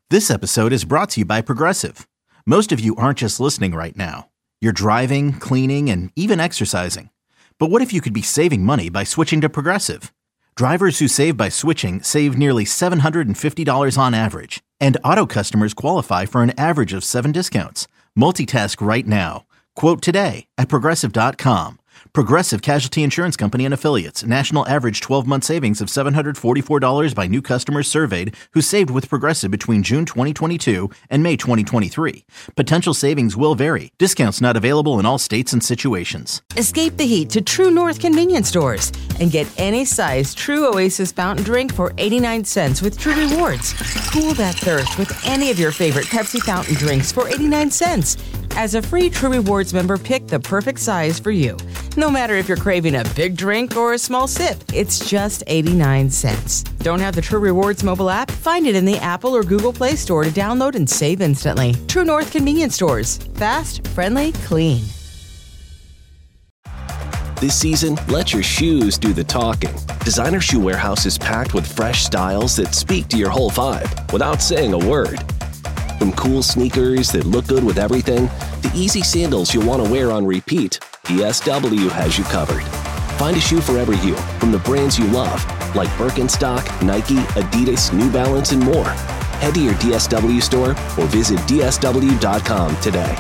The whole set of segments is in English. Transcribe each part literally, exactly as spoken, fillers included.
This episode is brought to you by Progressive. Most of you aren't just listening right now. You're driving, cleaning, and even exercising. But what if you could be saving money by switching to Progressive? Drivers who save by switching save nearly seven hundred fifty dollars on average. And auto customers qualify for an average of seven discounts. Multitask right now. Quote today at Progressive dot com. Progressive Casualty Insurance Company and Affiliates. National average twelve-month savings of seven hundred forty-four dollars by new customers surveyed who saved with Progressive between June twenty twenty-two and May twenty twenty-three. Potential savings will vary. Discounts not available in all states and situations. Escape the heat to True North convenience stores and get any size True Oasis fountain drink for eighty-nine cents with True Rewards. Cool that thirst with any of your favorite Pepsi fountain drinks for eighty-nine cents. As a free True Rewards member, pick the perfect size for you. No matter if you're craving a big drink or a small sip, it's just eighty-nine cents. Don't have the True Rewards mobile app? Find it in the Apple or Google Play Store to download and save instantly. True North convenience stores. Fast, friendly, clean. This season, let your shoes do the talking. Designer Shoe Warehouse is packed with fresh styles that speak to your whole vibe without saying a word. From cool sneakers that look good with everything, to easy sandals you'll want to wear on repeat, D S W has you covered. Find a shoe for every you from the brands you love, like Birkenstock, Nike, Adidas, New Balance, and more. Head to your D S W store or visit D S W dot com today.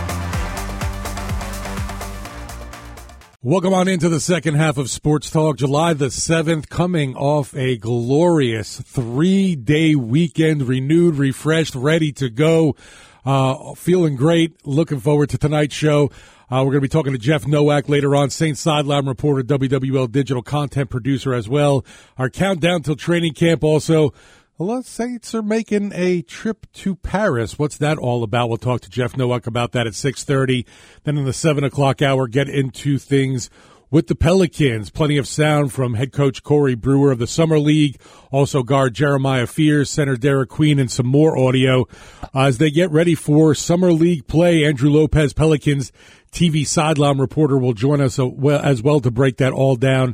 Welcome on into the second half of Sports Talk. July the seventh, coming off a glorious three-day weekend, renewed, refreshed, ready to go. Uh, feeling great. Looking forward to tonight's show. Uh, we're going to be talking to Jeff Nowak later on, Saints sideline reporter, W W L digital content producer as well. Our countdown till training camp also. A lot of Saints are making a trip to Paris. What's that all about? We'll talk to Jeff Nowak about that at six thirty. Then in the seven o'clock hour, get into things with the Pelicans. Plenty of sound from head coach Corey Brewer of the Summer League. Also guard Jeremiah Fears, center Derek Queen, and some more audio uh, as they get ready for Summer League play. Andrew Lopez, Pelicans T V sideline reporter, will join us as well to break that all down.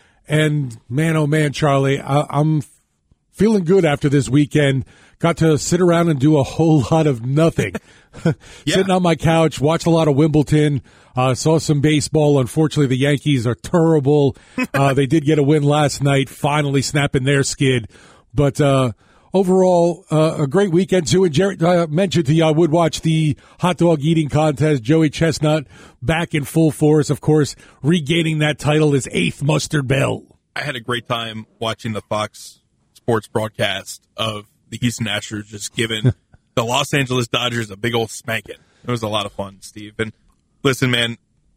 And man, oh man, Charlie, I- I'm feeling good after this weekend. Got to sit around and do a whole lot of nothing. yeah. Sitting on my couch, watched a lot of Wimbledon, uh, saw some baseball. Unfortunately, the Yankees are terrible. uh, they did get a win last night, finally snapping their skid. But uh, overall, uh, a great weekend, too. And Jared uh, mentioned to you, I would watch the hot dog eating contest. Joey Chestnut back in full force, of course, regaining that title, his eighth mustard belt. I had a great time watching the Fox Sports broadcast of the Houston Astros just giving the Los Angeles Dodgers a big old spanking. It was a lot of fun, Steve. And listen, man,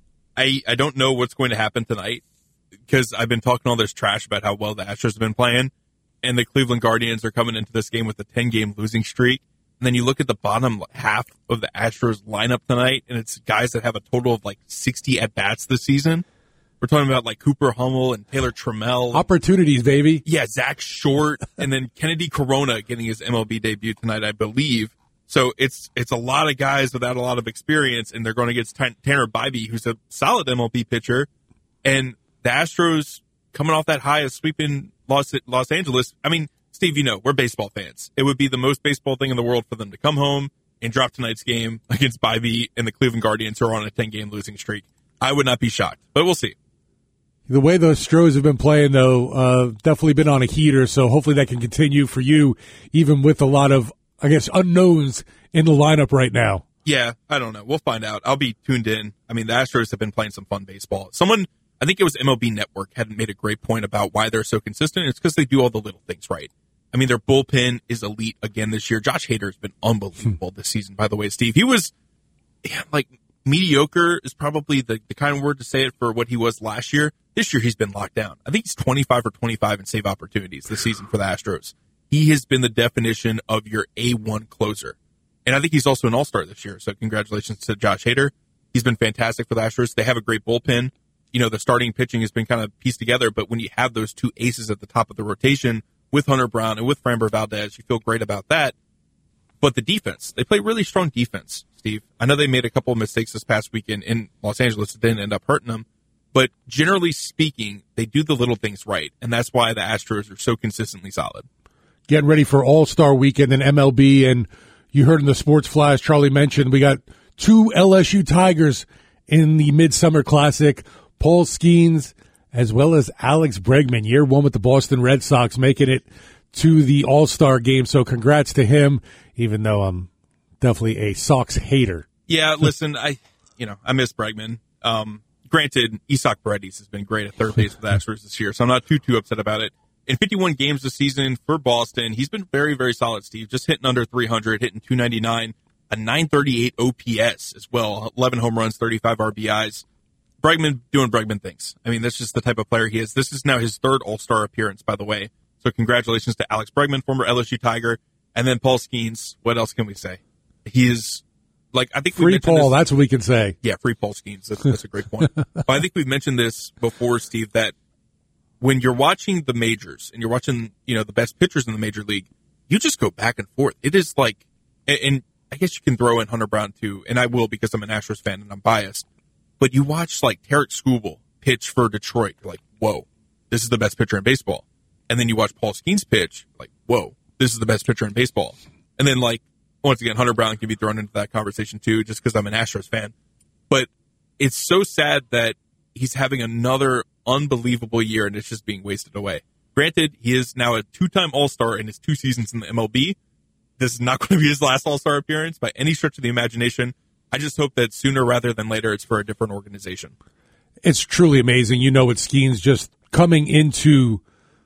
I, I don't know what's going to happen tonight because I've been talking all this trash about how well the Astros have been playing, and the Cleveland Guardians are coming into this game with a ten-game losing streak. And then you look at the bottom half of the Astros lineup tonight, and it's guys that have a total of like sixty at-bats this season. We're talking about like Cooper Hummel and Taylor Trammell. Opportunities, baby. Yeah, Zach Short, and then Kennedy Corona getting his M L B debut tonight, I believe. So it's it's a lot of guys without a lot of experience, and they're going against Tanner Bybee, who's a solid M L B pitcher. And the Astros coming off that high of sweeping Los, Los Angeles. I mean, Steve, you know, we're baseball fans. It would be the most baseball thing in the world for them to come home and drop tonight's game against Bybee and the Cleveland Guardians, who are on a ten-game losing streak. I would not be shocked, but we'll see. The way the Astros have been playing, though, uh, definitely been on a heater, so hopefully that can continue for you, even with a lot of, I guess, unknowns in the lineup right now. Yeah, I don't know. We'll find out. I'll be tuned in. I mean, the Astros have been playing some fun baseball. Someone, I think it was M L B Network, had made a great point about why they're so consistent. It's because they do all the little things right. I mean, their bullpen is elite again this year. Josh Hader has been unbelievable this season, by the way, Steve. He was, yeah, like, mediocre is probably the, the kind of word to say it for what he was last year. This year, he's been locked down. I think he's twenty-five for twenty-five in save opportunities this season for the Astros. He has been the definition of your A one closer. And I think he's also an all-star this year. So congratulations to Josh Hader. He's been fantastic for the Astros. They have a great bullpen. You know, the starting pitching has been kind of pieced together, but when you have those two aces at the top of the rotation with Hunter Brown and with Framber Valdez, you feel great about that. But the defense, they play really strong defense, Steve. I know they made a couple of mistakes this past weekend in Los Angeles that didn't end up hurting them. But generally speaking, they do the little things right, and that's why the Astros are so consistently solid. getting ready for All-Star Weekend in M L B, and you heard in the Sports Flash, Charlie mentioned we got two L S U Tigers in the Midsummer Classic, Paul Skeens as well as Alex Bregman, year one with the Boston Red Sox, making it to the All-Star game. So congrats to him, even though I'm definitely a Sox hater. Yeah, listen, I you know, I miss Bregman. Um, granted, Isak Paredes has been great at third base with the Astros this year, so I'm not too, too upset about it. In fifty-one games this season for Boston, he's been very, very solid, Steve. Just hitting under three hundred, hitting two ninety-nine, a nine thirty-eight O P S as well, eleven home runs, thirty-five R B Is. Bregman doing Bregman things. I mean, that's just the type of player he is. This is now his third All-Star appearance, by the way. So congratulations to Alex Bregman, former L S U Tiger, and then Paul Skeens. What else can we say? He is, like, I think we free Paul. This, that's what we can say. Yeah, free Paul Skeens. That's, that's a great point. But I think we've mentioned this before, Steve, that when you're watching the majors and you're watching, you know, the best pitchers in the major league, you just go back and forth. It is like, and, and I guess you can throw in Hunter Brown too, and I will because I'm an Astros fan and I'm biased. But you watch like Tarek Skubal pitch for Detroit, you're like, whoa, this is the best pitcher in baseball. And then you watch Paul Skeens pitch, like, whoa, this is the best pitcher in baseball. And then, like, once again, Hunter Brown can be thrown into that conversation too, just because I'm an Astros fan. But it's so sad that he's having another unbelievable year and it's just being wasted away. Granted, he is now a two-time All-Star in his two seasons in the M L B. This is not going to be his last All-Star appearance by any stretch of the imagination. I just hope that sooner rather than later it's for a different organization. It's truly amazing. You know, with Skeens just coming into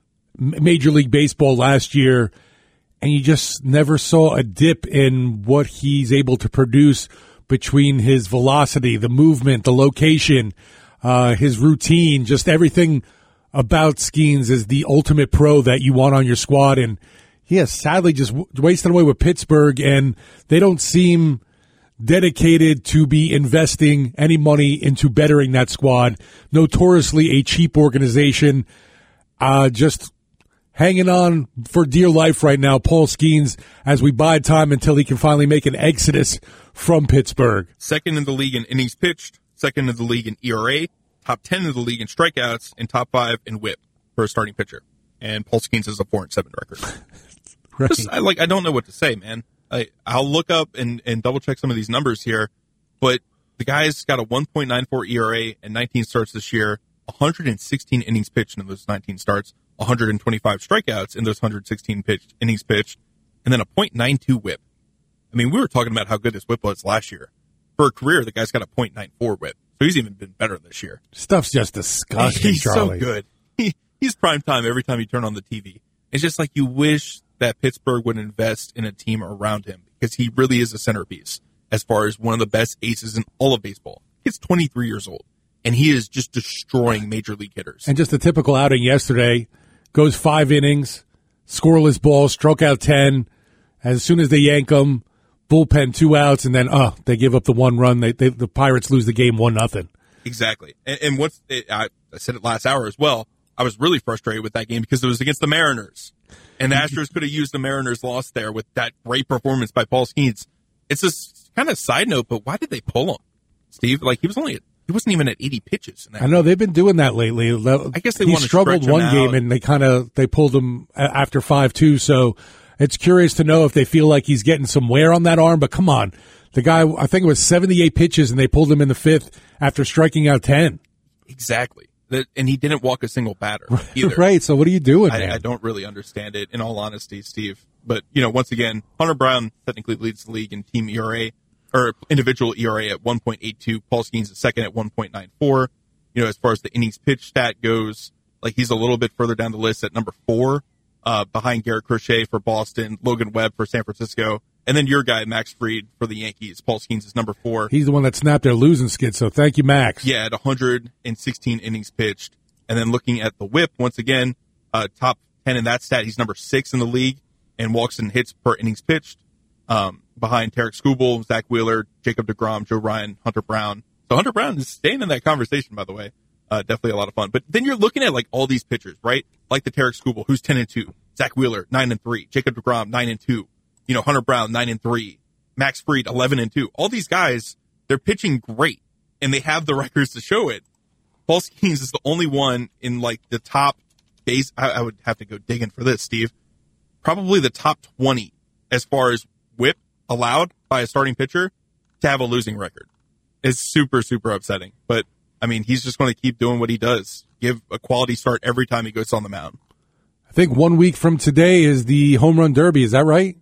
Major League Baseball last year, and you just never saw a dip in what he's able to produce between his velocity, the movement, the location, uh, his routine, just everything about Skeens is the ultimate pro that you want on your squad. And he has sadly just w- wasted away with Pittsburgh, and they don't seem dedicated to be investing any money into bettering that squad. Notoriously a cheap organization, uh, just hanging on for dear life right now, Paul Skeens, as we bide time until he can finally make an exodus from Pittsburgh. Second in the league in innings pitched, second in the league in E R A, top ten in the league in strikeouts, and top five in whip for a starting pitcher. And Paul Skeens has a four and seven record. Right. Just, I, like, I don't know what to say, man. I, I'll look up and, and double check some of these numbers here, but the guy's got a one point nine four E R A and nineteen starts this year, one hundred sixteen innings pitched in those nineteen starts, one hundred twenty-five strikeouts in those one hundred sixteen pitched, innings pitched, and then a point nine two whip. I mean, we were talking about how good his whip was last year. For a career, the guy's got a point nine four whip, so he's even been better this year. Stuff's just disgusting, He's Charlie. so good. He, he's prime time every time you turn on the T V. It's just like you wish that Pittsburgh would invest in a team around him because he really is a centerpiece as far as one of the best aces in all of baseball. He's twenty-three years old, and he is just destroying major league hitters. And just a typical outing yesterday, goes five innings, scoreless ball, struck out ten. As soon as they yank him, bullpen two outs, and then, oh, they give up the one run. They, they the Pirates lose the game one nothing. Exactly. And, and what's it, I, I said it last hour as well. I was really frustrated with that game because it was against the Mariners. And the Astros could have used the Mariners' loss there with that great performance by Paul Skeens. It's a kind of side note, but why did they pull him, Steve? Like, he was only at, he wasn't even at eighty pitches. In that I know they've been doing that lately. I guess they he want to struggled stretch him one out. game, and they kind of they pulled him after five two. So it's curious to know if they feel like he's getting some wear on that arm. But come on, the guy, I think it was seventy-eight pitches, and they pulled him in the fifth after striking out ten. Exactly. That, and he didn't walk a single batter either. Right, so what are you doing, man? I, I don't really understand it, in all honesty, Steve. But, you know, once again, Hunter Brown technically leads the league in team E R A, or individual E R A at one point eight two. Paul Skeens is second at one point nine four. You know, as far as the innings pitched stat goes, like, he's a little bit further down the list at number four, uh, behind Garrett Crochet for Boston, Logan Webb for San Francisco, and then your guy, Max Fried, for the Yankees. Paul Skeens is number four. He's the one that snapped their losing skid, so thank you, Max. Yeah, at one hundred sixteen innings pitched. And then looking at the whip, once again, uh, top ten in that stat, he's number six in the league and walks and hits per innings pitched, um, behind Tarek Skubal, Zach Wheeler, Jacob deGrom, Joe Ryan, Hunter Brown. So Hunter Brown is staying in that conversation, by the way. Uh, definitely a lot of fun. But then you're looking at, like, all these pitchers, right? Like the Tarek Skubal, who's ten and two, Zach Wheeler, nine and three, Jacob deGrom, nine and two, you know, Hunter Brown, nine and three, Max Fried, eleven and two. All these guys, they're pitching great, and they have the records to show it. Paul Skeens is the only one in, like, the top base. I, I would have to go digging for this, Steve. probably the top twenty as far as whip allowed by a starting pitcher to have a losing record. It's super, super upsetting. But, I mean, he's just going to keep doing what he does. Give a quality start every time he goes on the mound. I think one week from today is the home run derby. Is that right?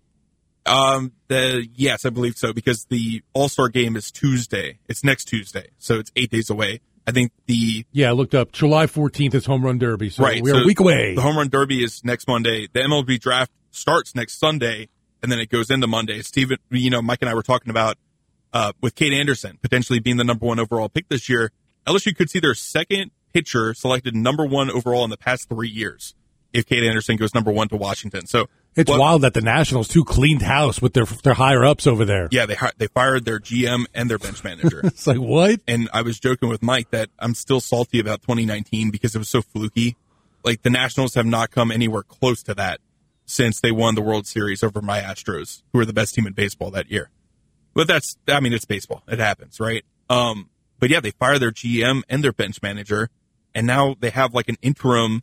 Um, the, yes, I believe so, because the All-Star game is Tuesday. It's next Tuesday, so it's eight days away. I think the... Yeah, I looked up. July fourteenth is home run derby, so right, we're so a week away. The home run derby is next Monday. The M L B draft starts next Sunday, and then it goes into Monday. Steven, you know, Mike and I were talking about uh, with Kate Anderson potentially being the number one overall pick this year. L S U could see their second pitcher selected number one overall in the past three years if Kate Anderson goes number one to Washington. So it's what, wild that the Nationals too cleaned house with their their higher ups over there. Yeah, they they fired their G M and their bench manager. It's like, what? And I was joking with Mike that I'm still salty about twenty nineteen because it was so fluky. Like, the Nationals have not come anywhere close to that since they won the World Series over my Astros, who were the best team in baseball that year. But that's, I mean, it's baseball. It happens, right? Um, but yeah, they fired their G M and their bench manager, and now they have like an interim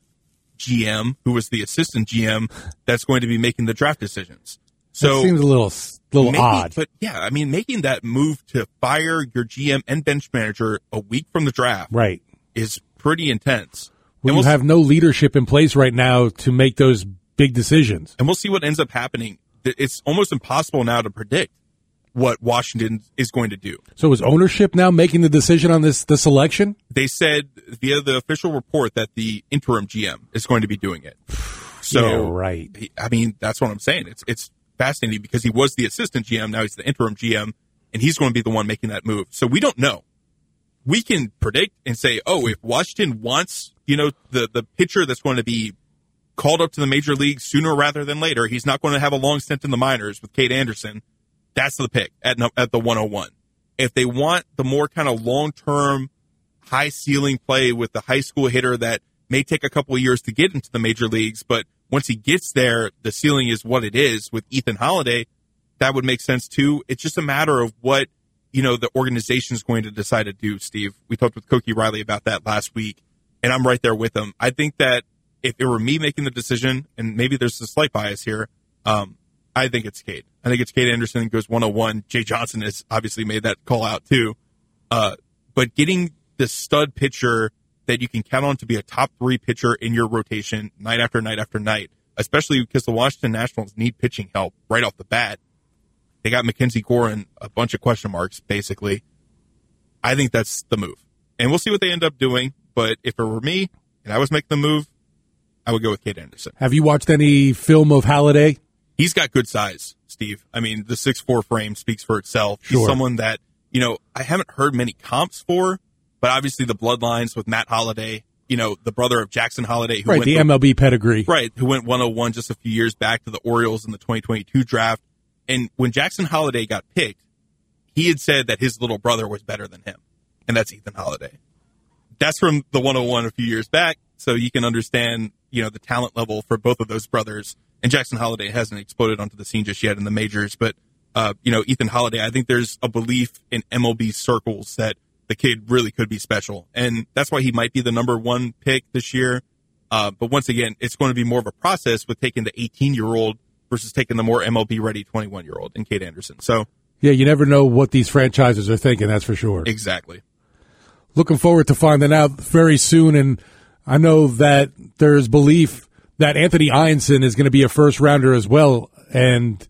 G M who was the assistant G M that's going to be making the draft decisions. So that seems a little, little maybe, odd. But yeah, I mean, making that move to fire your G M and bench manager a week from the draft, right, is pretty intense. Well, we'll you have no leadership in place right now to make those big decisions. And we'll see what ends up happening. It's almost impossible now to predict what Washington is going to do. So is ownership now making the decision on this this election? They said via the official report that the interim G M is going to be doing it. So, yeah, right. I mean, that's what I'm saying. It's it's fascinating because he was the assistant G M, now he's the interim G M, and he's going to be the one making that move. So we don't know. We can predict and say, oh, if Washington wants, you know, the, the pitcher that's going to be called up to the major leagues sooner rather than later, he's not going to have a long stint in the minors with Kate Anderson. That's the pick at at the one oh one. If they want the more kind of long-term, high-ceiling play with the high school hitter that may take a couple of years to get into the major leagues, but once he gets there, the ceiling is what it is with Ethan Holiday, that would make sense too. It's just a matter of what, you know, the organization is going to decide to do, Steve. We talked with Cokie Riley about that last week, and I'm right there with him. I think that if it were me making the decision, and maybe there's a slight bias here, um, I think it's Kate. I think it's Kate Anderson goes one oh one. Jay Johnson has obviously made that call out too. Uh, but getting the stud pitcher that you can count on to be a top three pitcher in your rotation night after night after night, especially because the Washington Nationals need pitching help right off the bat. They got Mackenzie Gore and a bunch of question marks, basically. I think that's the move. And we'll see what they end up doing. But if it were me and I was making the move, I would go with Kate Anderson. Have you watched any film of Holiday? He's got good size, Steve. I mean, the six four frame speaks for itself. Sure. He's someone that, you know, I haven't heard many comps for, but obviously the bloodlines with Matt Holliday, you know, the brother of Jackson Holliday. Who right, went the to, M L B pedigree. Right, who went one oh one just a few years back to the Orioles in the twenty twenty-two draft. And when Jackson Holliday got picked, he had said that his little brother was better than him, and that's Ethan Holiday. That's from the one oh one a few years back, so you can understand, you know, the talent level for both of those brothers. And Jackson Holliday hasn't exploded onto the scene just yet in the majors, but, uh, you know, Ethan Holiday, I think there's a belief in M L B circles that the kid really could be special, and that's why he might be the number one pick this year. Uh, but once again, it's going to be more of a process with taking the eighteen-year-old versus taking the more M L B-ready twenty-one-year-old in Kate Anderson. So, yeah, you never know what these franchises are thinking, that's for sure. Exactly. Looking forward to finding out very soon, and I know that there's belief that Anthony Ianson is going to be a first-rounder as well, and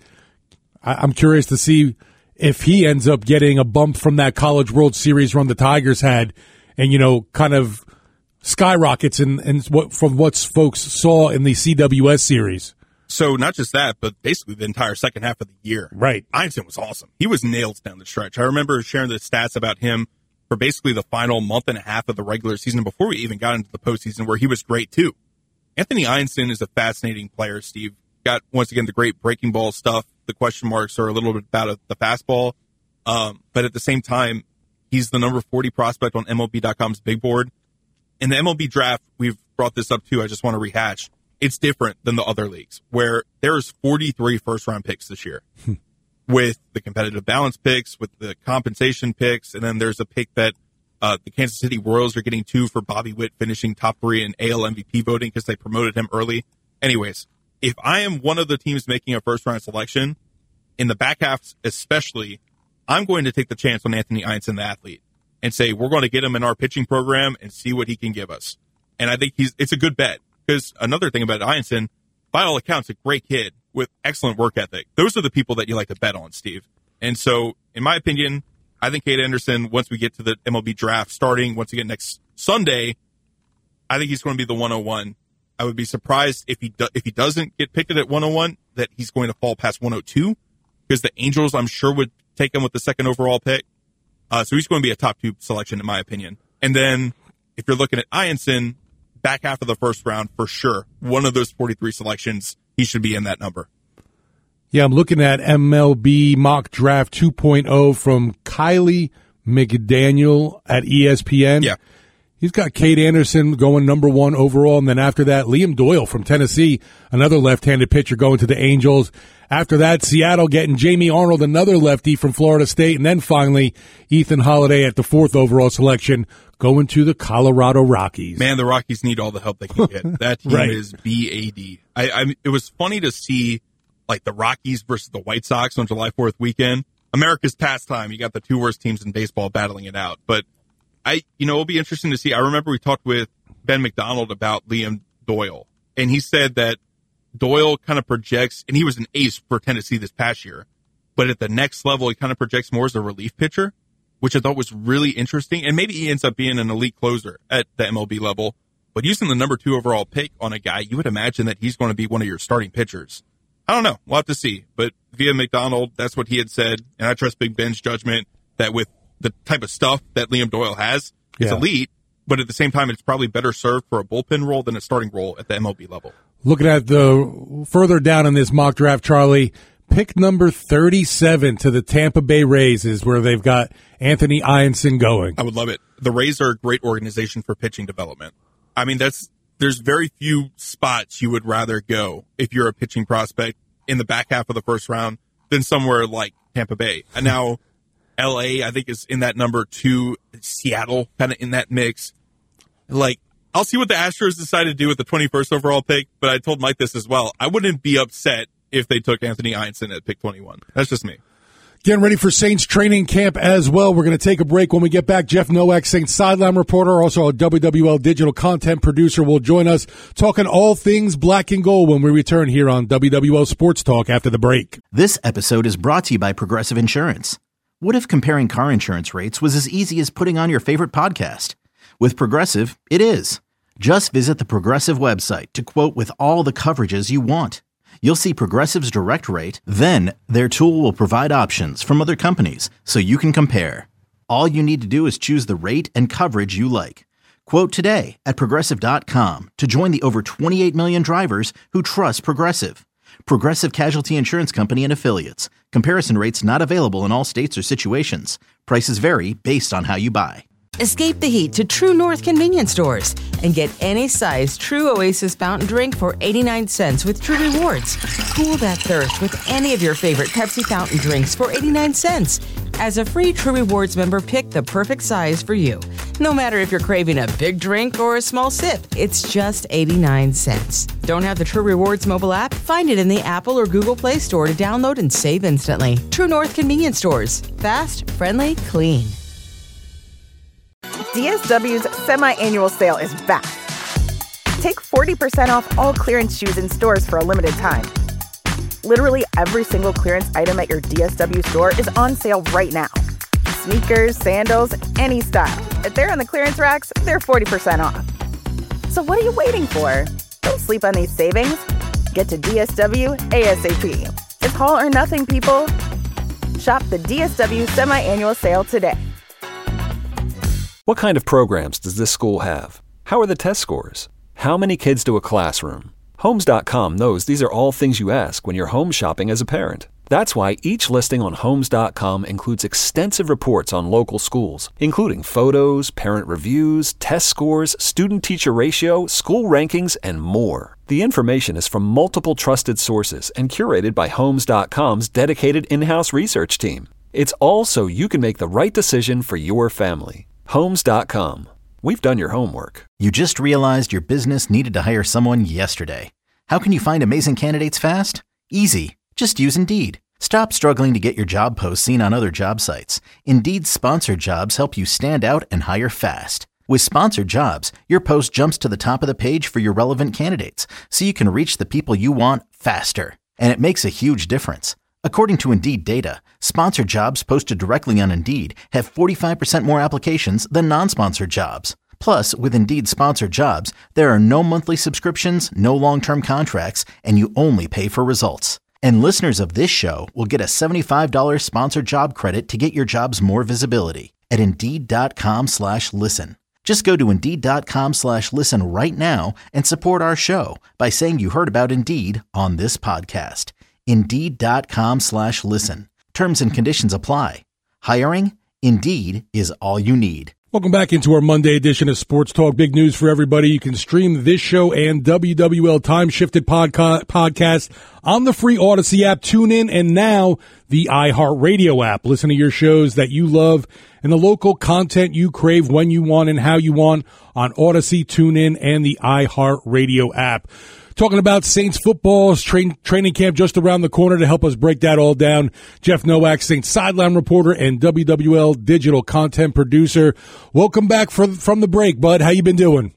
I'm curious to see if he ends up getting a bump from that College World Series run the Tigers had and, you know, kind of skyrockets in, in what, from what folks saw in the C W S series. So not just that, but basically the entire second half of the year. Right. Ianson was awesome. He was nails down the stretch. I remember sharing the stats about him for basically the final month and a half of the regular season before we even got into the postseason, where he was great too. Anthony Ianson is a fascinating player, Steve. Got, once again, the great breaking ball stuff. The question marks are a little bit about the fastball. Um, but at the same time, he's the number forty prospect on M L B dot com's big board. In the M L B draft, we've brought this up too. I just want to rehash. It's different than the other leagues, where there's forty-three first-round picks this year with the competitive balance picks, with the compensation picks, and then there's a pick that uh, the Kansas City Royals are getting two for Bobby Witt finishing top three in A L M V P voting because they promoted him early. Anyways, if I am one of the teams making a first round selection, in the back half especially, I'm going to take the chance on Anthony Einson, the athlete, and say, we're going to get him in our pitching program and see what he can give us. And I think he's it's a good bet, because another thing about Einson, by all accounts, a great kid with excellent work ethic. Those are the people that you like to bet on, Steve. And so, in my opinion, I think Cade Anderson, once we get to the M L B draft starting, once again next Sunday, I think he's going to be the one oh one. I would be surprised if he do, if he doesn't get picked at one oh one, that he's going to fall past one oh two, because the Angels, I'm sure, would take him with the second overall pick. Uh, so he's going to be a top two selection, in my opinion. And then if you're looking at Einson, back half of the first round, for sure, one of those forty-three selections, he should be in that number. Yeah, I'm looking at M L B Mock Draft two point oh from Kylie McDaniel at E S P N. Yeah. He's got Cade Anderson going number one overall, and then after that, Liam Doyle from Tennessee, another left-handed pitcher going to the Angels. After that, Seattle getting Jamie Arnold, another lefty from Florida State, and then finally, Ethan Holiday at the fourth overall selection going to the Colorado Rockies. Man, the Rockies need all the help they can get. That team Right. is B A D. I, I, it was funny to see like the Rockies versus the White Sox on July fourth weekend. America's pastime. You got the two worst teams in baseball battling it out. But I, you know, it'll be interesting to see. I remember we talked with Ben McDonald about Liam Doyle, and he said that Doyle kind of projects, and he was an ace for Tennessee this past year, but at the next level, he kind of projects more as a relief pitcher, which I thought was really interesting. And maybe he ends up being an elite closer at the M L B level. But using the number two overall pick on a guy, you would imagine that he's going to be one of your starting pitchers. I don't know. We'll have to see. But via McDonald, that's what he had said. And I trust Big Ben's judgment that with the type of stuff that Liam Doyle has, it's Yeah. elite. But at the same time, it's probably better served for a bullpen role than a starting role at the M L B level. Looking at the further down in this mock draft, Charlie, pick number thirty-seven to the Tampa Bay Rays is where they've got Anthony Einson going. I would love it. The Rays are a great organization for pitching development. I mean, that's there's very few spots you would rather go if you're a pitching prospect in the back half of the first round than somewhere like Tampa Bay. And now L A, I think, is in that number two. Seattle, kind of in that mix. Like, I'll see what the Astros decide to do with the twenty-first overall pick, but I told Mike this as well. I wouldn't be upset if they took Anthony Einson at pick twenty-one. That's just me. Getting ready for Saints training camp as well. We're going to take a break. When we get back, Jeff Nowak, Saints sideline reporter, also a W W L digital content producer, will join us talking all things black and gold when we return here on W W L Sports Talk after the break. This episode is brought to you by Progressive Insurance. What if comparing car insurance rates was as easy as putting on your favorite podcast? With Progressive, it is. Just visit the Progressive website to quote with all the coverages you want. You'll see Progressive's direct rate, then their tool will provide options from other companies so you can compare. All you need to do is choose the rate and coverage you like. Quote today at Progressive dot com to join the over twenty-eight million drivers who trust Progressive. Progressive Casualty Insurance Company and Affiliates. Comparison rates not available in all states or situations. Prices vary based on how you buy. Escape the heat to True North convenience stores and get any size True Oasis fountain drink for eighty-nine cents with True Rewards. Cool that thirst with any of your favorite Pepsi fountain drinks for eighty-nine cents. As a free True Rewards member, pick the perfect size for you. No matter if you're craving a big drink or a small sip, it's just eighty-nine cents. Don't have the True Rewards mobile app? Find it in the Apple or Google Play Store to download and save instantly. True North convenience stores. Fast, friendly, clean. D S W's semi-annual sale is back. Take forty percent off all clearance shoes in stores for a limited time. Literally every single clearance item at your D S W store is on sale right now. Sneakers, sandals, any style. If they're on the clearance racks, they're forty percent off. So what are you waiting for? Don't sleep on these savings. Get to D S W ASAP. It's all or nothing, people. Shop the D S W semi-annual sale today. What kind of programs does this school have? How are the test scores? How many kids do a classroom? Homes dot com knows these are all things you ask when you're home shopping as a parent. That's why each listing on Homes dot com includes extensive reports on local schools, including photos, parent reviews, test scores, student-teacher ratio, school rankings, and more. The information is from multiple trusted sources and curated by Homes dot com's dedicated in-house research team. It's all so you can make the right decision for your family. Homes dot com. We've done your homework. You just realized your business needed to hire someone yesterday. How can you find amazing candidates fast? Easy. Just use Indeed. Stop struggling to get your job posts seen on other job sites. Indeed's sponsored jobs help you stand out and hire fast. With sponsored jobs, your post jumps to the top of the page for your relevant candidates, so you can reach the people you want faster. And it makes a huge difference. According to Indeed data, sponsored jobs posted directly on Indeed have forty-five percent more applications than non-sponsored jobs. Plus, with Indeed sponsored jobs, there are no monthly subscriptions, no long-term contracts, and you only pay for results. And listeners of this show will get a seventy-five dollars sponsored job credit to get your jobs more visibility at Indeed.com slash listen. Just go to Indeed.com slash listen right now and support our show by saying you heard about Indeed on this podcast. Indeed.com slash listen. Terms and conditions apply. Hiring? Indeed is all you need. Welcome back into our Monday edition of Sports Talk. Big news for everybody. You can stream this show and W W L Time Shifted podca- podcast on the free Odyssey app. Tune in, and now the iHeartRadio app. Listen to your shows that you love and the local content you crave when you want and how you want on Odyssey, TuneIn, and the iHeartRadio app. Talking about Saints football, train, training camp just around the corner. To help us break that all down, Jeff Nowak, Saints sideline reporter and W W L digital content producer. Welcome back for, from the break, bud. How you been doing?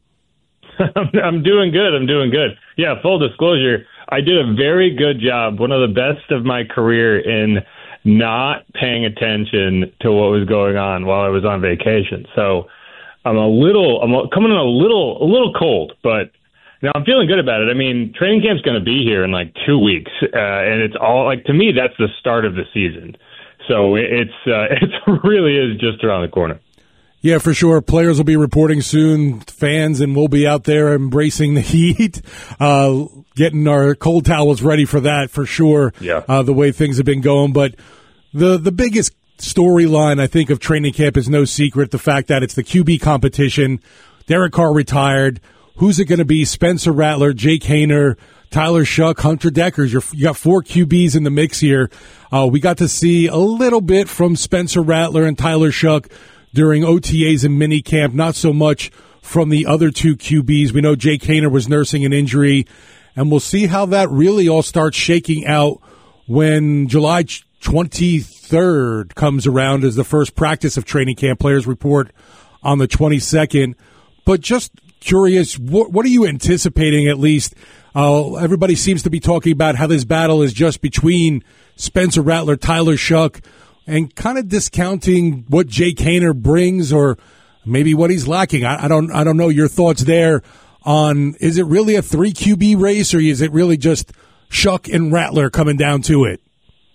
I'm doing good. I'm doing good. Yeah, full disclosure, I did a very good job, one of the best of my career, in not paying attention to what was going on while I was on vacation. So I'm a little, I'm coming in a little, a little cold, but now I'm feeling good about it. I mean, training camp's going to be here in like two weeks, uh, and it's all like, to me, that's the start of the season. So it's uh, it really is just around the corner. Yeah, for sure. Players will be reporting soon, fans, and we'll be out there embracing the heat, uh, getting our cold towels ready for that for sure. Yeah, uh, the way things have been going, but the the biggest storyline I think of training camp is no secret the fact that it's the Q B competition. Derek Carr retired. Who's it going to be? Spencer Rattler, Jake Haener, Tyler Shough, Hunter Dekkers. You're, you got four Q Bs in the mix here. Uh, we got to see a little bit from Spencer Rattler and Tyler Shough during O T As and minicamp, not so much from the other two Q Bs. We know Jake Haener was nursing an injury, and we'll see how that really all starts shaking out when July twenty-third comes around as the first practice of training camp. Players report on the twenty-second. But just curious, what, what are you anticipating at least? Uh, everybody seems to be talking about how this battle is just between Spencer Rattler, Tyler Shough, and kind of discounting what Jake Haener brings or maybe what he's lacking. I, I don't I don't know your thoughts there on, is it really a three Q B race or is it really just Shough and Rattler coming down to it?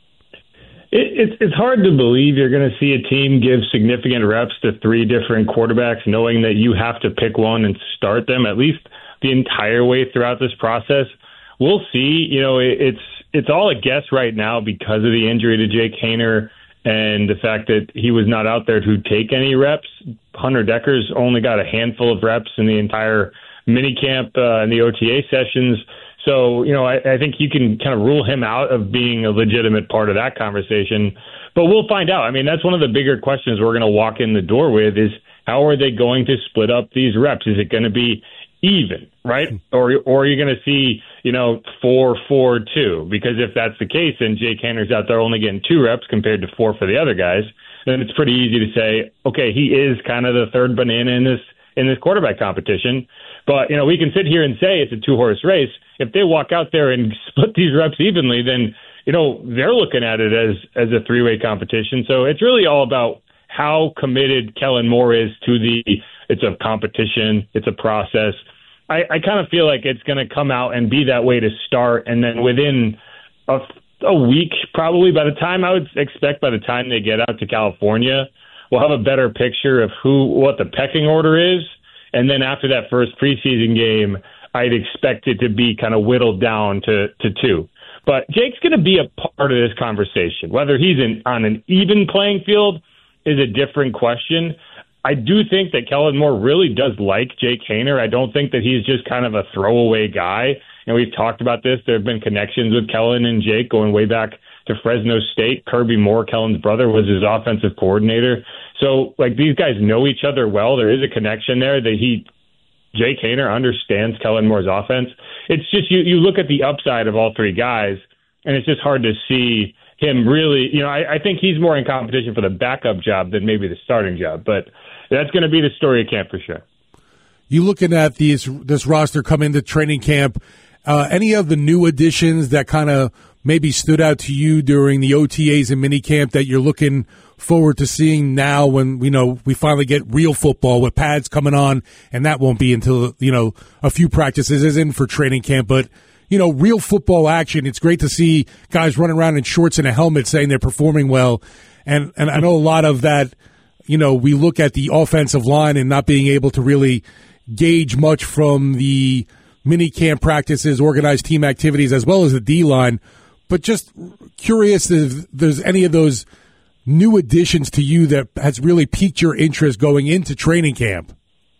It, it's it's hard to believe you're going to see a team give significant reps to three different quarterbacks, knowing that you have to pick one and start them at least the entire way throughout this process. We'll see. You know, it, it's it's all a guess right now because of the injury to Jake Haener and the fact that he was not out there to take any reps. Hunter Dekkers only got a handful of reps in the entire minicamp uh, and the O T A sessions. So, you know, I, I think you can kind of rule him out of being a legitimate part of that conversation. But we'll find out. I mean, that's one of the bigger questions we're going to walk in the door with is how are they going to split up these reps? Is it going to be even, right? Or or are you going to see, you know, four, four, two? Because if that's the case and Jake Haener's out there only getting two reps compared to four for the other guys, then it's pretty easy to say, okay, he is kind of the third banana in this in this quarterback competition. But, you know, we can sit here and say it's a two-horse race. If they walk out there and split these reps evenly, then, you know, they're looking at it as as a three-way competition. So it's really all about how committed Kellen Moore is to the it's a competition, it's a process. I, I kind of feel like it's going to come out and be that way to start, and then within a, a week, probably by the time I would expect by the time they get out to California, we'll have a better picture of who what the pecking order is. And then after that first preseason game, I'd expect it to be kind of whittled down to, to two. But Jake's going to be a part of this conversation. Whether he's in, on an even playing field is a different question. I do think that Kellen Moore really does like Jake Haener. I don't think that he's just kind of a throwaway guy. And we've talked about this. There have been connections with Kellen and Jake going way back to Fresno State. Kirby Moore, Kellen's brother, was his offensive coordinator. So, like, these guys know each other well. There is a connection there that he, Jake Haener, understands Kellen Moore's offense. it's just you, you look at the upside of all three guys, and it's just hard to see him really. You know, I, I think he's more in competition for the backup job than maybe the starting job, but that's going to be the story of camp for sure. You looking at these this roster come into training camp, uh, any of the new additions that kind of maybe stood out to you during the O T As and minicamp that you're looking forward to seeing now when we know we finally get real football with pads coming on, and that won't be until, you know, a few practices is in for training camp, but, you know, real football action. It's great to see guys running around in shorts and a helmet saying they're performing well. And, and I know a lot of that, you know, we look at the offensive line and not being able to really gauge much from the mini camp practices, organized team activities, as well as the D-line. But just curious if there's any of those new additions to you that has really piqued your interest going into training camp.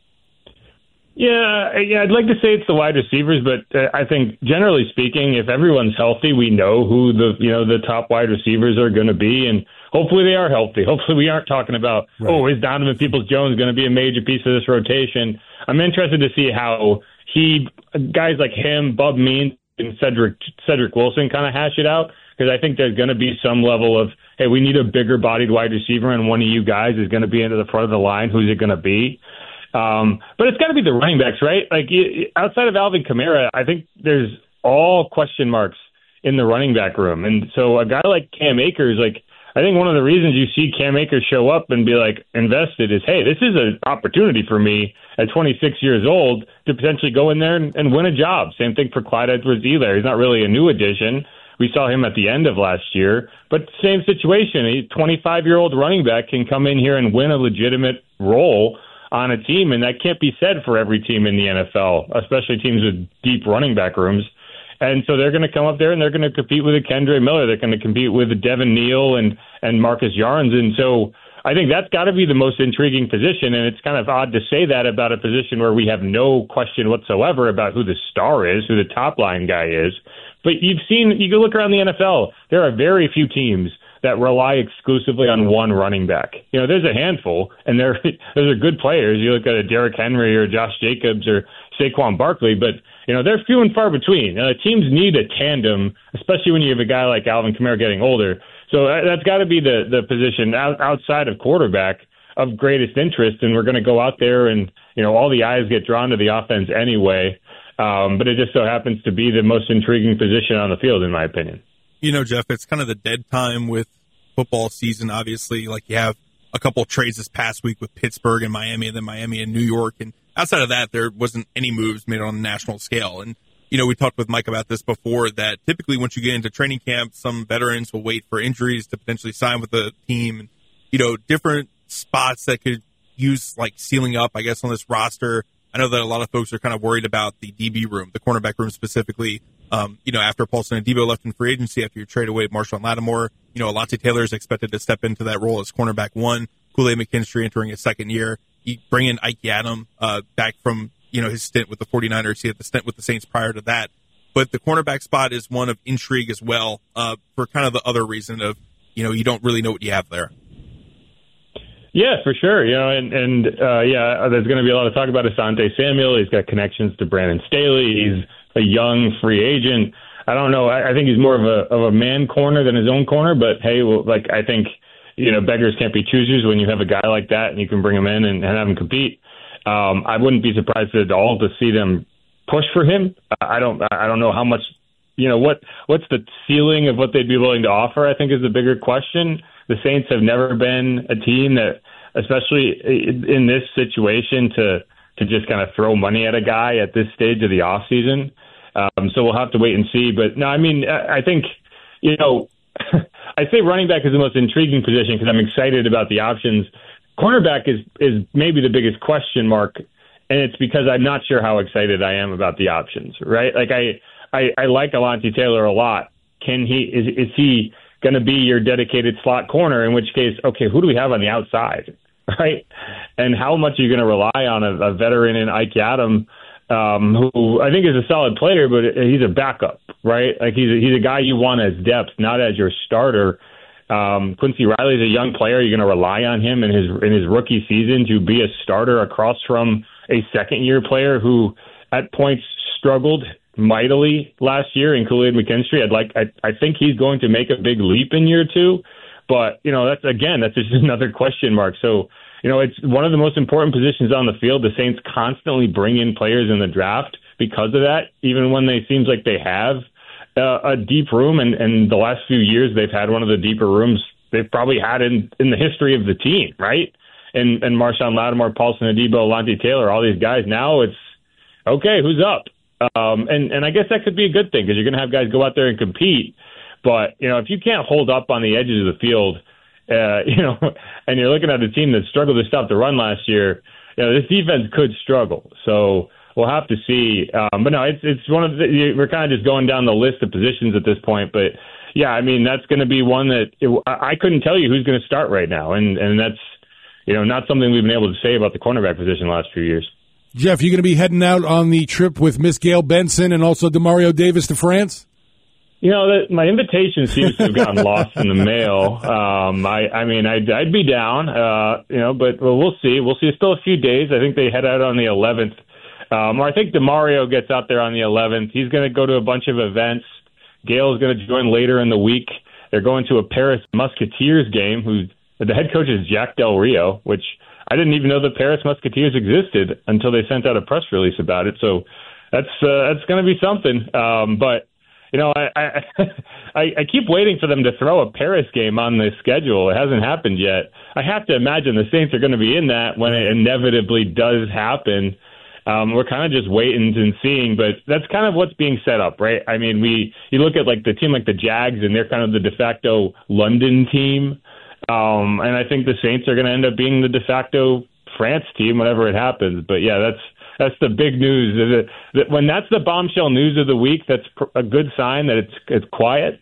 Yeah, yeah, I'd like to say it's the wide receivers, but uh, I think generally speaking, if everyone's healthy, we know who the you know the top wide receivers are going to be, and hopefully they are healthy. Hopefully we aren't talking about, right. oh, is Donovan Peoples-Jones going to be a major piece of this rotation? I'm interested to see how he, guys like him, Bub Means, and Cedric Cedric Wilson kind of hash it out, because I think there's going to be some level of, hey, we need a bigger-bodied wide receiver, and one of you guys is going to be into the front of the line. Who's it going to be? Um, but it's got to be the running backs, right? Like outside of Alvin Kamara, I think there's all question marks in the running back room. And so a guy like Cam Akers, like I think one of the reasons you see Cam Akers show up and be like invested is, hey, this is an opportunity for me at twenty-six years old to potentially go in there and, and win a job. Same thing for Clyde Edwards-Helaire. He's not really a new addition. We saw him at the end of last year, but same situation. A twenty-five-year-old running back can come in here and win a legitimate role on a team, and that can't be said for every team in the N F L, especially teams with deep running back rooms. And so they're going to come up there and they're going to compete with a Kendre Miller. They're going to compete with a Devin Neal and, and Marcus Yarns. And so I think that's got to be the most intriguing position. And it's kind of odd to say that about a position where we have no question whatsoever about who the star is, who the top line guy is. But you've seen, you can look around the N F L, there are very few teams that rely exclusively on one running back. You know, there's a handful, and they're, those are good players. You look at a Derrick Henry or Josh Jacobs or Saquon Barkley, but, you know, they're few and far between. Uh, teams need a tandem, especially when you have a guy like Alvin Kamara getting older. So that, that's got to be the, the position out, outside of quarterback of greatest interest, and we're going to go out there and, you know, all the eyes get drawn to the offense anyway. Um, but it just so happens to be the most intriguing position on the field, in my opinion. You know, Jeff, it's kind of the dead time with football season, obviously. Like, you have a couple of trades this past week with Pittsburgh and Miami, and then Miami and New York. And outside of that, there wasn't any moves made on a national scale. And, you know, we talked with Mike about this before, that typically once you get into training camp, some veterans will wait for injuries to potentially sign with the team. And, you know, different spots that could use, like, sealing up, I guess, on this roster. I know that a lot of folks are kind of worried about the D B room, the cornerback room specifically. Um, you know, after Paulson Adebo left in free agency, after you trade away Marshawn Lattimore, you know, Alontae Taylor is expected to step into that role as cornerback one. Kool-Aid McKinstry entering his second year. You bring in Ike Adam uh, back from, you know, his stint with the 49ers. He had the stint with the Saints prior to that. But the cornerback spot is one of intrigue as well, uh, for kind of the other reason of, you know, you don't really know what you have there. Yeah, for sure. You know, and, and uh, yeah, there's going to be a lot of talk about Asante Samuel. He's got connections to Brandon Staley. He's a young free agent. I don't know. I, I think he's more of a of a man corner than his own corner. But hey, well, like I think, you know, beggars can't be choosers when you have a guy like that and you can bring him in and, and have him compete. Um, I wouldn't be surprised at all to see them push for him. I don't. I don't know how much. You know what? What's the ceiling of what they'd be willing to offer? I think is the bigger question. The Saints have never been a team that, especially in this situation, to to just kind of throw money at a guy at this stage of the off season. Um, so we'll have to wait and see. But no, I mean, I think, you know, I say running back is the most intriguing position because I'm excited about the options. Cornerback is is maybe the biggest question mark, and it's because I'm not sure how excited I am about the options. Right? Like I I, I like Alontae Taylor a lot. Can he is is he going to be your dedicated slot corner? In which case, okay, who do we have on the outside? Right? And how much are you going to rely on a, a veteran in Ike Adam, um, who I think is a solid player, but he's a backup, right? Like he's a, he's a guy you want as depth, not as your starter. Um, Quincy Riley's a young player. You're going to rely on him in his in his rookie season to be a starter across from a second year player who at points struggled mightily last year in Kool-Aid McKinstry. I'd like, I, I think he's going to make a big leap in year two, but you know, that's again, that's just another question mark. So, you know, it's one of the most important positions on the field. The Saints constantly bring in players in the draft because of that, even when they seems like they have uh, a deep room. And, and the last few years, they've had one of the deeper rooms they've probably had in, in the history of the team, right? And, and Marshawn Lattimore, Paulson Adebo, Lonnie Taylor, all these guys. Now it's, okay, who's up? Um, and, and I guess that could be a good thing because you're going to have guys go out there and compete. But, you know, if you can't hold up on the edges of the field, uh, you know, and you're looking at a team that struggled to stop the run last year, you know, this defense could struggle. So we'll have to see. Um, but no, it's it's one of the, we're kind of just going down the list of positions at this point. But yeah, I mean, that's going to be one that it, I couldn't tell you who's going to start right now. And, and that's, you know, not something we've been able to say about the cornerback position the last few years. Jeff, you going to be heading out on the trip with Miss Gail Benson and also Demario Davis to France? You know, the, my invitation seems to have gotten lost in the mail. Um, I, I mean, I'd, I'd be down, uh, you know, but well, we'll see. We'll see. It's still a few days. I think they head out on the eleventh. Um, or I think Demario gets out there on the eleventh. He's going to go to a bunch of events. Gail is going to join later in the week. They're going to a Paris Musketeers game. Who the head coach is Jack Del Rio, which I didn't even know the Paris Musketeers existed until they sent out a press release about it. So that's uh, that's going to be something. Um, but you know, I, I I I keep waiting for them to throw a Paris game on the schedule. It hasn't happened yet. I have to imagine the Saints are going to be in that when it inevitably does happen. Um, we're kind of just waiting and seeing, but that's kind of what's being set up, right? I mean, we you look at like the team like the Jags, and they're kind of the de facto London team. Um, and I think the Saints are going to end up being the de facto France team whenever it happens. But yeah, that's that's the big news. That, that when that's the bombshell news of the week, that's a good sign that it's it's quiet.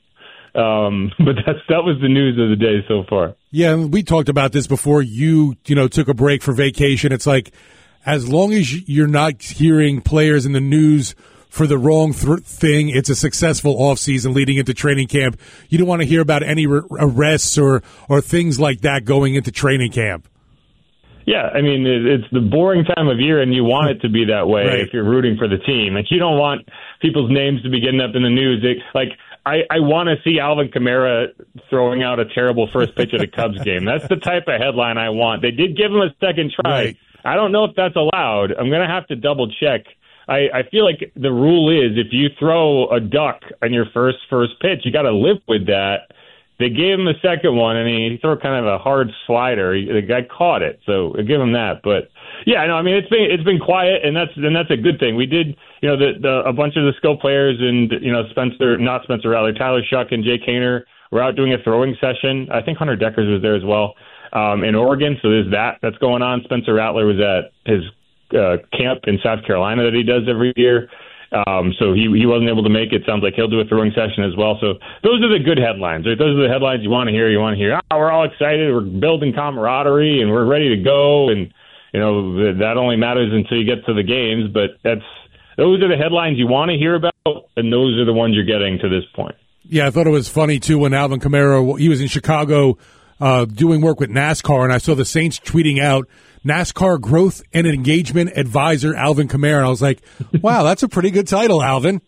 Um, but that's that was the news of the day so far. Yeah, we talked about this before. You you know took a break for vacation. It's like as long as you're not hearing players in the news for the wrong th- thing, it's a successful offseason leading into training camp. You don't want to hear about any re- arrests or, or things like that going into training camp. Yeah, I mean, it's the boring time of year, and you want it to be that way right. If you're rooting for the team. Like, you don't want people's names to be getting up in the news. It, like, I, I want to see Alvin Kamara throwing out a terrible first pitch at a Cubs game. That's the type of headline I want. They did give him a second try. Right. I don't know if that's allowed. I'm going to have to double check. I, I feel like the rule is if you throw a duck on your first first pitch, you got to live with that. They gave him a second one, and he threw kind of a hard slider. He, the guy caught it, so I give him that. But yeah, no, I mean it's been it's been quiet, and that's and that's a good thing. We did, you know, the, the a bunch of the skill players and you know Spencer, not Spencer Rattler, Tyler Shuck and Jay Kaner were out doing a throwing session. I think Hunter Deckers was there as well um, in Oregon. So there's that that's going on. Spencer Rattler was at his uh, camp in South Carolina that he does every year. Um, so he he wasn't able to make it. Sounds like he'll do a throwing session as well. So those are the good headlines. Those are the headlines you want to hear. You want to hear, oh, we're all excited. We're building camaraderie and we're ready to go. And, you know, that only matters until you get to the games. But that's those are the headlines you want to hear about. And those are the ones you're getting to this point. Yeah, I thought it was funny, too, when Alvin Kamara, he was in Chicago uh, doing work with NASCAR. And I saw the Saints tweeting out, NASCAR Growth and Engagement Advisor Alvin Kamara. And I was like, wow, that's a pretty good title, Alvin.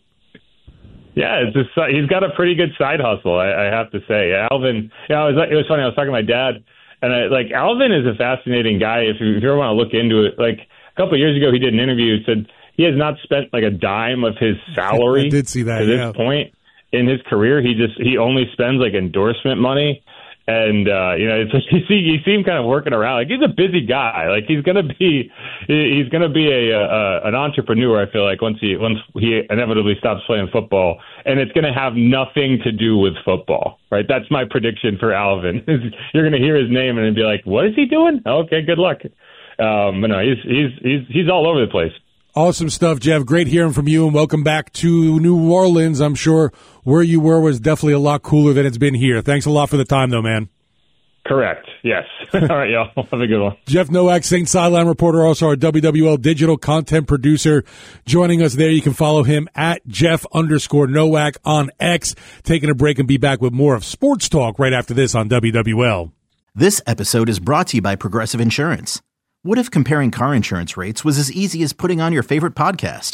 Yeah, it's just, he's got a pretty good side hustle, I, I have to say. Alvin, yeah, it was, it was funny. I was talking to my dad, and I, like Alvin is a fascinating guy. If you, if you ever want to look into it, like a couple of years ago, he did an interview. He said he has not spent like a dime of his salary I did see that, to this yeah. point in his career. He just he only spends like endorsement money. And, uh, you know, it's like you see, you see him kind of working around. Like, he's a busy guy. Like, he's going to be, he's going to be a, a, an entrepreneur, I feel like, once he, once he inevitably stops playing football. And it's going to have nothing to do with football, right? That's my prediction for Alvin. You're going to hear his name and be like, what is he doing? Okay, good luck. Um, but no, he's, he's, he's, he's all over the place. Awesome stuff, Jeff. Great hearing from you, and welcome back to New Orleans. I'm sure where you were was definitely a lot cooler than it's been here. Thanks a lot for the time, though, man. Correct. Yes. All right, y'all. Have a good one. Jeff Nowak, Saints sideline reporter, also our W W L digital content producer, joining us there. You can follow him at Jeff underscore Nowak on X. Taking a break and be back with more of Sports Talk right after this on W W L. This episode is brought to you by Progressive Insurance. What if comparing car insurance rates was as easy as putting on your favorite podcast?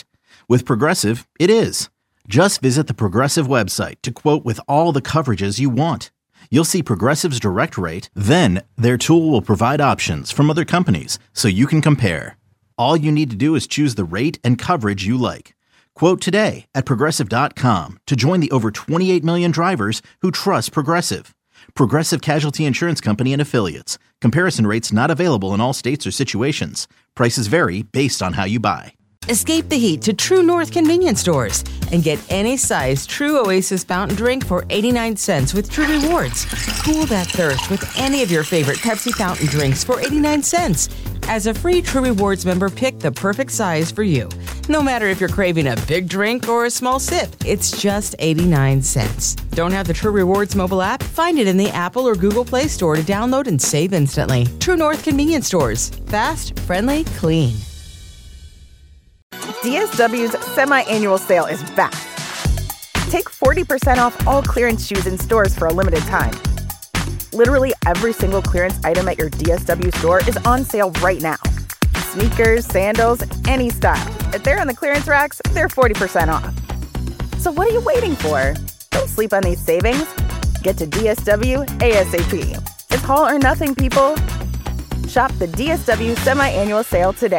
With Progressive, it is. Just visit the Progressive website to quote with all the coverages you want. You'll see Progressive's direct rate, then their tool will provide options from other companies so you can compare. All you need to do is choose the rate and coverage you like. Quote today at Progressive dot com to join the over twenty-eight million drivers who trust Progressive. Progressive Casualty Insurance Company and Affiliates. Comparison rates not available in all states or situations. Prices vary based on how you buy. Escape the heat to True North convenience stores and get any size True Oasis fountain drink for eighty-nine cents with True Rewards. Cool that thirst with any of your favorite Pepsi fountain drinks for eighty-nine cents. As a free True Rewards member, pick the perfect size for you. No matter if you're craving a big drink or a small sip, it's just eighty-nine cents. Don't have the True Rewards mobile app? Find it in the Apple or Google Play Store to download and save instantly. True North convenience stores. Fast, friendly, clean. D S W's semi-annual sale is back. Take forty percent off all clearance shoes in stores for a limited time. Literally every single clearance item at your D S W store is on sale right now. Sneakers, sandals, any style. If they're on the clearance racks, they're forty percent off. So what are you waiting for? Don't sleep on these savings. Get to D S W ASAP. It's all or nothing, people. Shop the D S W semi-annual sale today.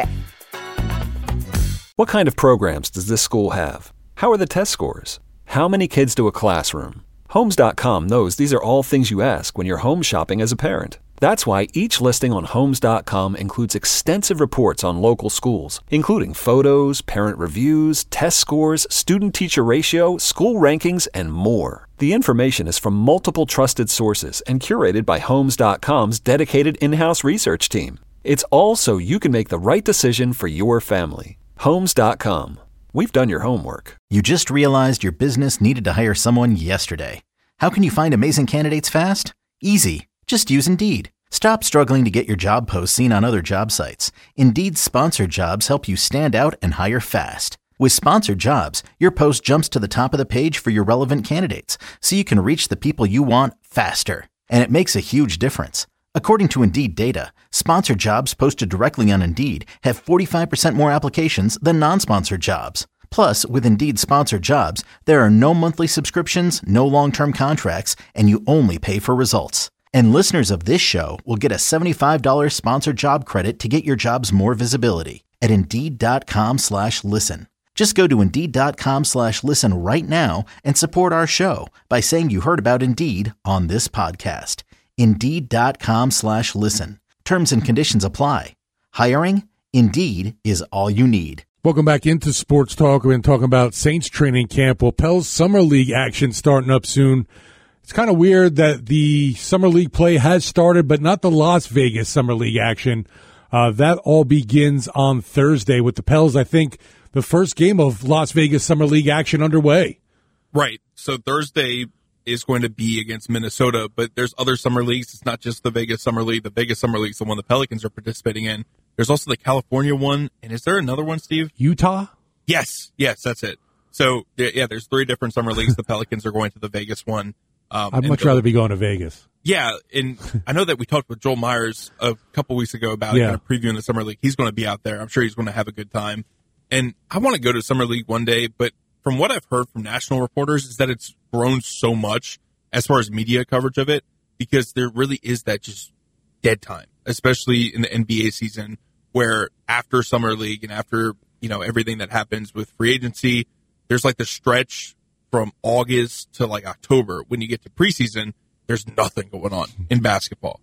What kind of programs does this school have? How are the test scores? How many kids do a classroom? Homes dot com knows these are all things you ask when you're home shopping as a parent. That's why each listing on Homes dot com includes extensive reports on local schools, including photos, parent reviews, test scores, student-teacher ratio, school rankings, and more. The information is from multiple trusted sources and curated by Homes dot com's dedicated in-house research team. It's all so you can make the right decision for your family. Homes dot com. We've done your homework. You just realized your business needed to hire someone yesterday. How can you find amazing candidates fast? Easy. Just use Indeed. Stop struggling to get your job posts seen on other job sites. Indeed's sponsored jobs help you stand out and hire fast. With sponsored jobs, your post jumps to the top of the page for your relevant candidates, so you can reach the people you want faster. And it makes a huge difference. According to Indeed data, sponsored jobs posted directly on Indeed have forty-five percent more applications than non-sponsored jobs. Plus, with Indeed sponsored jobs, there are no monthly subscriptions, no long-term contracts, and you only pay for results. And listeners of this show will get a seventy-five dollars sponsored job credit to get your jobs more visibility at Indeed.com slash listen. Just go to Indeed.com slash listen right now and support our show by saying you heard about Indeed on this podcast. Indeed.com slash listen. Terms and conditions apply. Hiring? Indeed is all you need. Welcome back into Sports Talk. We've been talking about Saints training camp. Well, Pels Summer League action starting up soon. It's kind of weird that the Summer League play has started, but not the Las Vegas Summer League action. Uh, that all begins on Thursday with the Pels, I think, the first game of Las Vegas Summer League action underway. Right. So Thursday is going to be against Minnesota, but there's other summer leagues. It's not just the Vegas Summer League. The Vegas Summer League is the one the Pelicans are participating in. There's also the California one. And is there another one, Steve? Utah? Yes. Yes, that's it. So, yeah, there's three different summer leagues. The Pelicans are going to the Vegas one. Um, I'd much the, rather be going to Vegas. Yeah, and I know that we talked with Joel Myers a couple weeks ago about yeah. kind of previewing the Summer League. He's going to be out there. I'm sure he's going to have a good time. And I want to go to Summer League one day, but from what I've heard from national reporters is that it's grown so much as far as media coverage of it, because there really is that just dead time, especially in the N B A season, where after Summer League and after, you know, everything that happens with free agency, there's like the stretch from August to like October. When you get to preseason, there's nothing going on in basketball.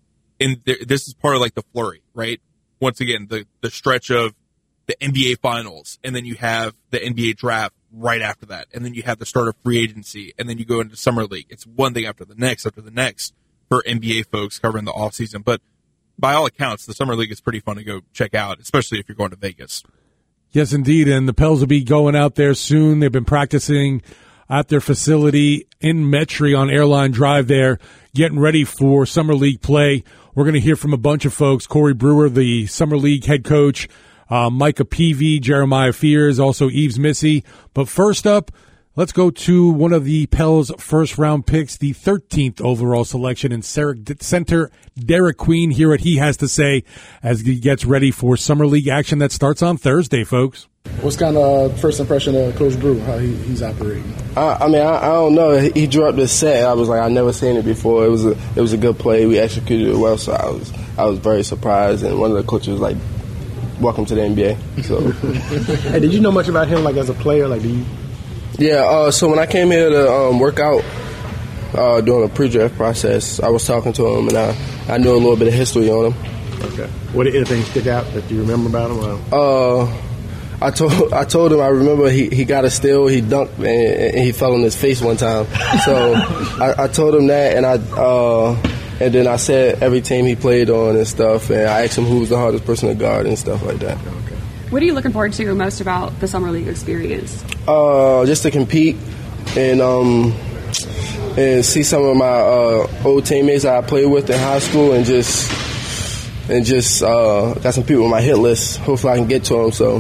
And there, this is part of like the flurry, right? Once again, the, the stretch of the N B A finals, and then you have the N B A draft right after that. And then you have the start of free agency, and then you go into Summer League. It's one thing after the next, after the next for N B A folks covering the off season. But by all accounts, the Summer League is pretty fun to go check out, especially if you're going to Vegas. Yes, indeed. And the Pels will be going out there soon. They've been practicing at their facility in Metry on Airline Drive there, getting ready for Summer League play. We're going to hear from a bunch of folks. Corey Brewer, the Summer League head coach, uh, Micah Peavy, Jeremiah Fears, also Eves Missy. But first up, Let's go to one of the Pels' first-round picks, the thirteenth overall selection in center Derek Queen. Hear what he has to say as he gets ready for Summer League action that starts on Thursday, folks. What's kind of first impression of Coach Brew, how he, he's operating? I, I mean, I, I don't know. He, he drew up this set. I was like, I never seen it before. It was a it was a good play. We executed it well, so I was I was very surprised. And one of the coaches was like, "Welcome to the N B A." So, hey, did you know much about him, like as a player? Like, do you? Yeah, uh, so when I came here to um, work out uh, during the pre-draft process, I was talking to him, and I, I knew a little bit of history on him. Okay. What did anything stick out that you remember about him? Uh, I told I told him I remember he, he got a steal, he dunked, and, and he fell on his face one time. So I, I told him that, and I uh, and then I said every team he played on and stuff, and I asked him who was the hardest person to guard and stuff like that. Okay. What are you looking forward to most about the Summer League experience? Uh, just to compete and um, and see some of my uh, old teammates that I played with in high school, and just and just uh, got some people on my hit list. Hopefully, I can get to them. So,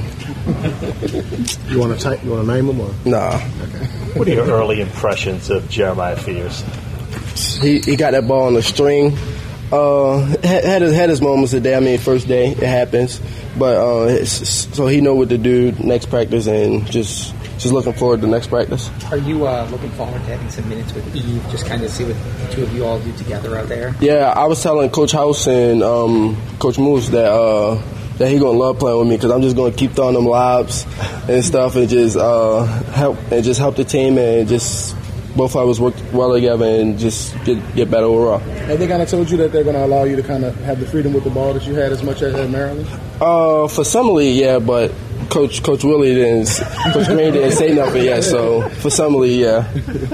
you want to type? You want to name them or nah? Okay. What are your early impressions of Jeremiah Fears? He he got that ball on the string. Uh, had had his, had his moments today. I mean, first day it happens, but uh, so he know what to do next practice, and just just looking forward to next practice. Are you uh, looking forward to having some minutes with Eve, just kind of see what the two of you all do together out there? Yeah, I was telling Coach House and um, Coach Moose that uh, that he gonna love playing with me because I'm just gonna keep throwing them lobs and stuff, and just uh, help and just help the team, and just both of us work well together and just get get better overall. Have they kind of told you that they're going to allow you to kind of have the freedom with the ball that you had as much as at Maryland? Uh, for Summer League, yeah, but Coach Coach Willie didn't, Coach Green didn't say nothing yet. So for Summer League, yeah.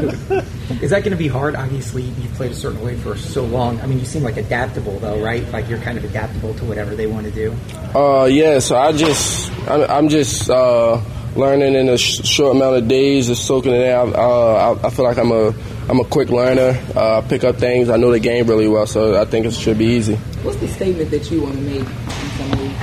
Is that going to be hard? Obviously, you've played a certain way for so long. I mean, you seem like adaptable, though, right? Like you're kind of adaptable to whatever they want to do. Uh, yeah. So I just, I'm, I'm just uh, learning in a sh- short amount of days, just soaking it in. Uh, I, I feel like I'm a, I'm a quick learner. Uh, I pick up things. I know the game really well, so I think it should be easy. What's the statement that you want to make in Summer League?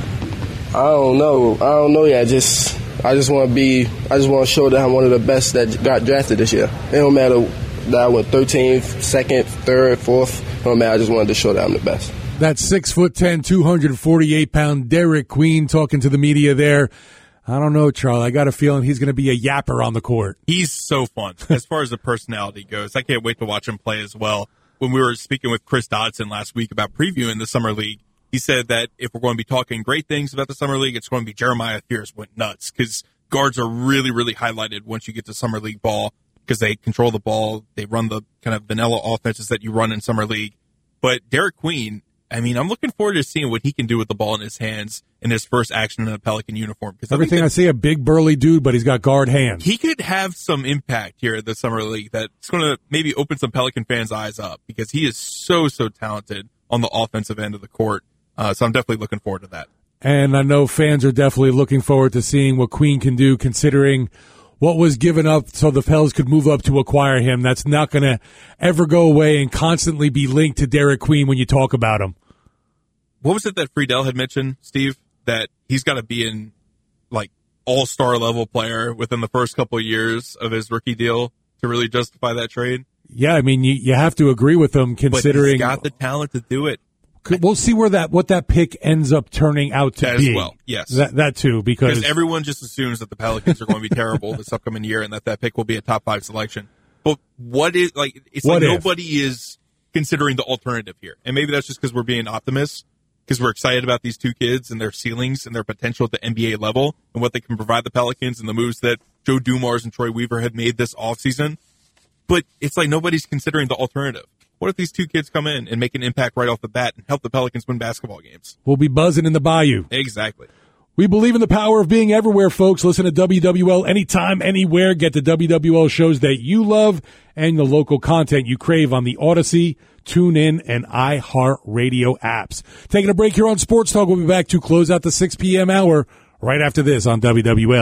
I don't know. I don't know yet. Just, I just want to be. I just want to show that I'm one of the best that got drafted this year. It don't matter that I went thirteenth, second, third, fourth. It don't matter. I just wanted to show that I'm the best. That's six foot ten, two hundred forty-eight pound Derek Queen talking to the media there. I don't know, Charlie. I got a feeling he's going to be a yapper on the court. He's so fun as far as the personality goes. I can't wait to watch him play as well. When we were speaking with Chris Dodson last week about previewing the Summer League, he said that if we're going to be talking great things about the Summer League, it's going to be Jeremiah Fears went nuts because guards are really, really highlighted once you get to Summer League ball because they control the ball. They run the kind of vanilla offenses that you run in Summer League. But Derek Queen, I mean, I'm looking forward to seeing what he can do with the ball in his hands in his first action in a Pelican uniform. Everything I, I see, a big burly dude, but he's got guard hands. He could have some impact here at the Summer League that's going to maybe open some Pelican fans' eyes up because he is so, so talented on the offensive end of the court. Uh, so I'm definitely looking forward to that. And I know fans are definitely looking forward to seeing what Queen can do considering what was given up so the Pels could move up to acquire him. That's not going to ever go away and constantly be linked to Derek Queen when you talk about him. What was it that Friedel had mentioned, Steve, that he's got to be in like all-star level player within the first couple of years of his rookie deal to really justify that trade? Yeah, I mean, you, you have to agree with him considering. But he's got the talent to do it. We'll see where that what that pick ends up turning out to that be. As well, yes. That, that too, because. Because everyone just assumes that the Pelicans are going to be terrible this upcoming year and that that pick will be a top five selection. But what is, like, it's what like if? Nobody is considering the alternative here. And maybe that's just because we're being optimists, because we're excited about these two kids and their ceilings and their potential at the N B A level and what they can provide the Pelicans and the moves that Joe Dumars and Troy Weaver had made this offseason. But it's like nobody's considering the alternative. What if these two kids come in and make an impact right off the bat and help the Pelicans win basketball games? We'll be buzzing in the bayou. Exactly. We believe in the power of being everywhere, folks. Listen to W W L anytime, anywhere. Get the W W L shows that you love and the local content you crave on the Odyssey, TuneIn, and iHeartRadio apps. Taking a break here on Sports Talk. We'll be back to close out the six p.m. hour right after this on W W L.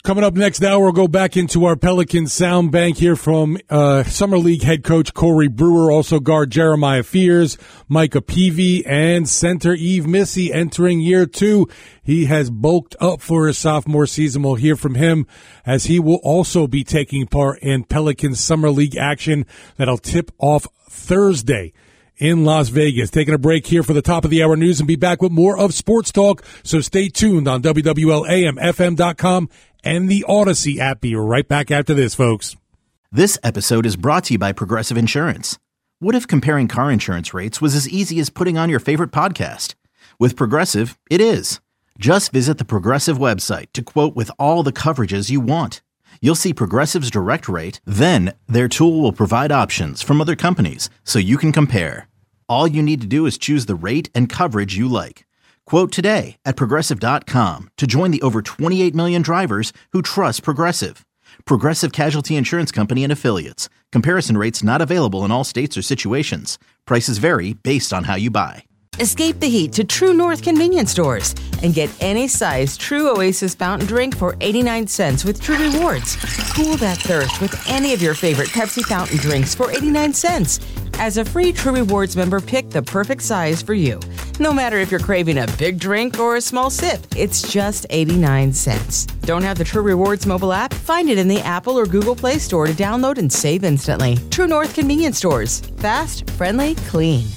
Coming up next hour, we'll go back into our Pelicans sound bank here from uh, Summer League head coach Corey Brewer, also guard Jeremiah Fears, Micah Peavy, and center Yves Missy entering year two. He has bulked up for his sophomore season. We'll hear from him as he will also be taking part in Pelicans Summer League action that'll tip off Thursday in Las Vegas. Taking a break here for the top of the hour news and be back with more of Sports Talk. So stay tuned on W W L A M F M dot com and the Odyssey app. Be right back after this, folks. This episode is brought to you by Progressive Insurance. What if comparing car insurance rates was as easy as putting on your favorite podcast? With Progressive, it is. Just visit the Progressive website to quote with all the coverages you want. You'll see Progressive's direct rate, then their tool will provide options from other companies so you can compare. All you need to do is choose the rate and coverage you like. Quote today at Progressive dot com to join the over twenty-eight million drivers who trust Progressive. Progressive Casualty Insurance Company and Affiliates. Comparison rates not available in all states or situations. Prices vary based on how you buy. Escape the heat to True North convenience stores and get any size True Oasis fountain drink for eighty-nine cents with True Rewards. Cool that thirst with any of your favorite Pepsi fountain drinks for eighty-nine cents. As a free True Rewards member, pick the perfect size for you. No matter if you're craving a big drink or a small sip, it's just eighty-nine cents. Don't have the True Rewards mobile app? Find it in the Apple or Google Play Store to download and save instantly. True North convenience stores. Fast, friendly, clean.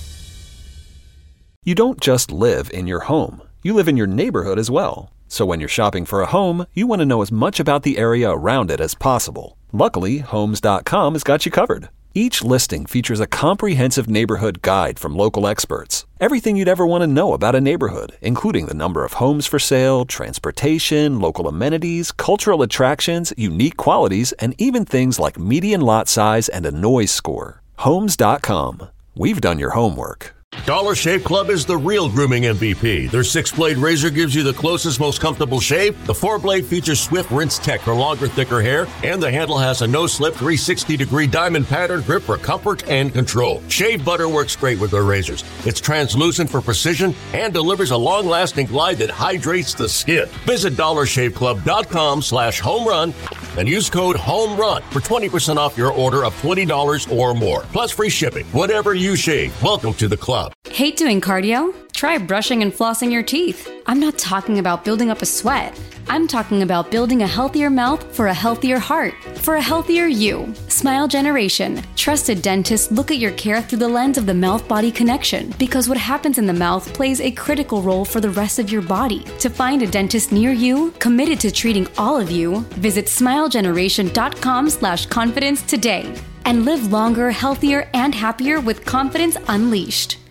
You don't just live in your home. You live in your neighborhood as well. So when you're shopping for a home, you want to know as much about the area around it as possible. Luckily, Homes dot com has got you covered. Each listing features a comprehensive neighborhood guide from local experts. Everything you'd ever want to know about a neighborhood, including the number of homes for sale, transportation, local amenities, cultural attractions, unique qualities, and even things like median lot size and a noise score. Homes dot com. We've done your homework. Dollar Shave Club is the real grooming M V P. Their six-blade razor gives you the closest, most comfortable shave. The four-blade features Swift Rinse Tech for longer, thicker hair. And the handle has a no-slip three hundred sixty degree diamond pattern grip for comfort and control. Shave butter works great with their razors. It's translucent for precision and delivers a long-lasting glide that hydrates the skin. Visit dollar shave club dot com slash home run and use code HOMERUN for twenty percent off your order of twenty dollars or more. Plus free shipping. Whatever you shave, welcome to the club. Hate doing cardio? Try brushing and flossing your teeth. I'm not talking about building up a sweat. I'm talking about building a healthier mouth for a healthier heart, for a healthier you. Smile Generation. Trusted dentists look at your care through the lens of the mouth-body connection, because what happens in the mouth plays a critical role for the rest of your body. To find a dentist near you, committed to treating all of you, visit smile generation dot com slash confidence today and live longer, healthier, and happier with confidence unleashed.